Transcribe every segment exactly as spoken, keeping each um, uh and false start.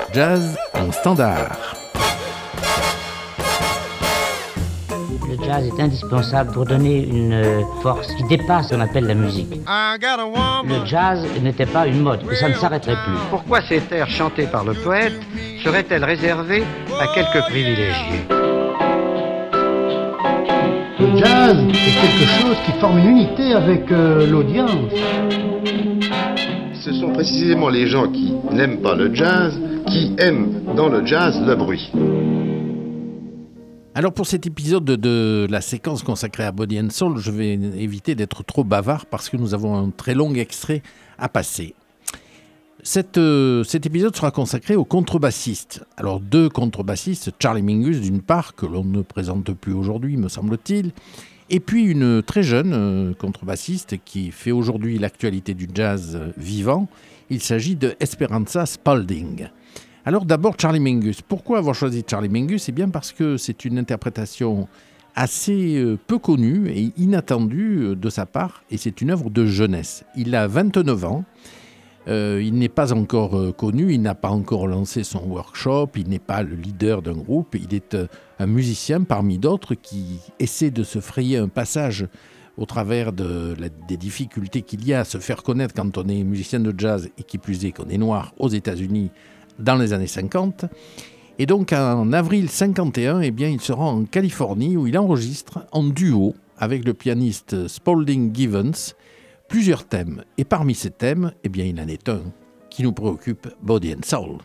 Jazz en standard. Le jazz est indispensable pour donner une force qui dépasse ce qu'on appelle la musique. Le jazz n'était pas une mode, et ça ne s'arrêterait plus. Pourquoi ces airs chantés par le poète seraient-elles réservées à quelques privilégiés ? Le jazz est quelque chose qui forme une unité avec euh, l'audience. Ce sont précisément les gens qui n'aiment pas le jazz qui aiment dans le jazz le bruit. Alors pour cet épisode de la séquence consacrée à Body and Soul, je vais éviter d'être trop bavard parce que nous avons un très long extrait à passer. Cette, euh, cet épisode sera consacré aux contrebassistes. Alors deux contrebassistes, Charlie Mingus d'une part, que l'on ne présente plus aujourd'hui me semble-t-il, et puis une très jeune euh, contrebassiste qui fait aujourd'hui l'actualité du jazz euh, vivant. Il s'agit de Esperanza Spalding. Alors d'abord Charlie Mingus. Pourquoi avoir choisi Charlie Mingus ? Eh bien parce que c'est une interprétation assez euh, peu connue et inattendue euh, de sa part, et c'est une œuvre de jeunesse. Il a vingt-neuf ans. Euh, il n'est pas encore euh, connu, il n'a pas encore lancé son workshop, il n'est pas le leader d'un groupe, il est euh, un musicien parmi d'autres qui essaie de se frayer un passage au travers de, la, des difficultés qu'il y a à se faire connaître quand on est musicien de jazz et qui plus est qu'on est noir aux États-Unis dans les années cinquante. Et donc en avril cinquante et un, eh bien, il se rend en Californie où il enregistre en duo avec le pianiste Spalding Givens plusieurs thèmes, et parmi ces thèmes, eh bien, il en est un qui nous préoccupe, Body and Soul.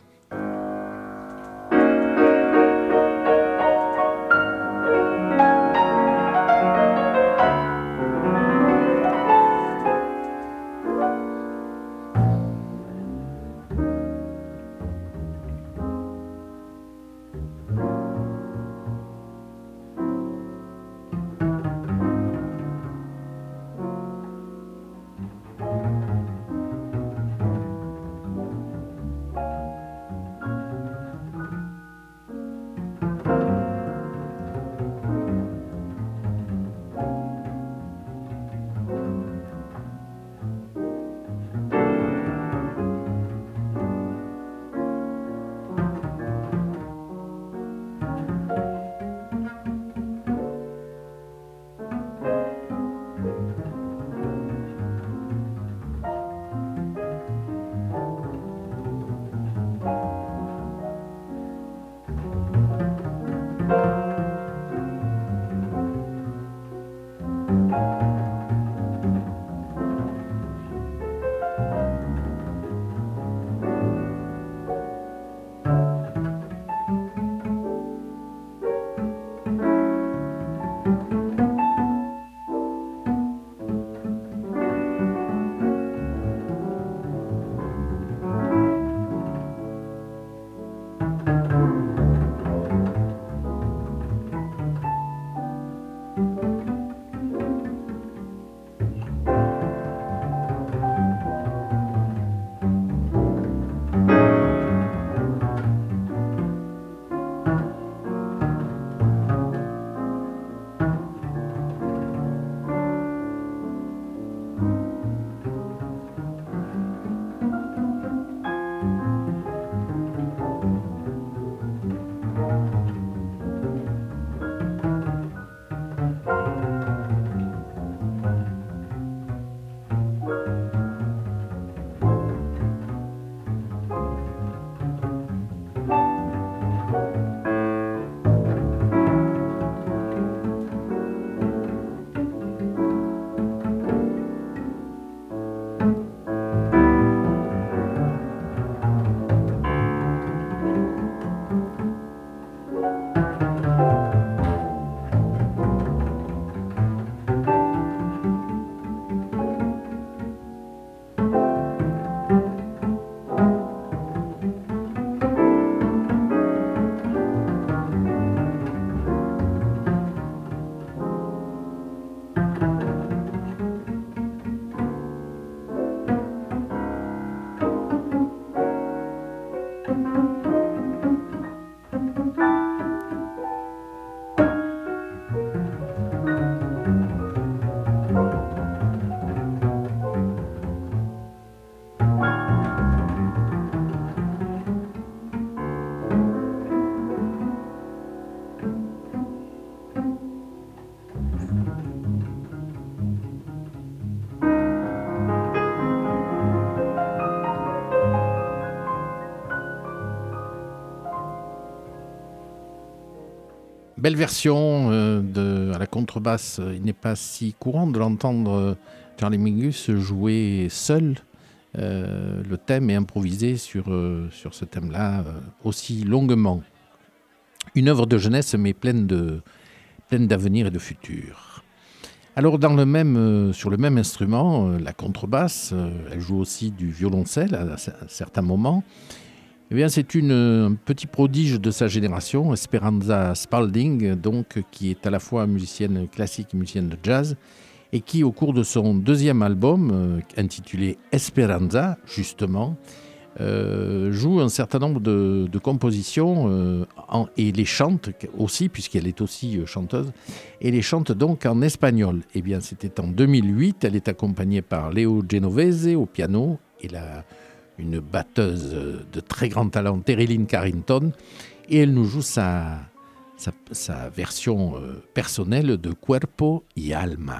belle version euh, de, à la contrebasse. Il n'est pas si courant de l'entendre euh, Charlie Mingus jouer seul. Euh, le thème est improvisé sur, euh, sur ce thème-là euh, aussi longuement. Une œuvre de jeunesse mais pleine, de, pleine d'avenir et de futur. Alors dans le même, euh, sur le même instrument, euh, la contrebasse, euh, elle joue aussi du violoncelle à, à certains moments. Eh bien, c'est une, un petit prodige de sa génération, Esperanza Spalding, donc, qui est à la fois musicienne classique et musicienne de jazz, et qui, au cours de son deuxième album, euh, intitulé Esperanza, justement, euh, joue un certain nombre de, de compositions euh, en, et les chante aussi, puisqu'elle est aussi euh, chanteuse, et les chante donc en espagnol. Eh bien, c'était en deux mille huit, elle est accompagnée par Léo Genovese au piano et la, une batteuse de très grand talent, Terilyn Carrington, et elle nous joue sa, sa, sa version euh, personnelle de Cuerpo y Alma.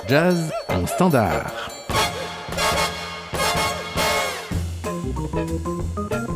Jazz en standard.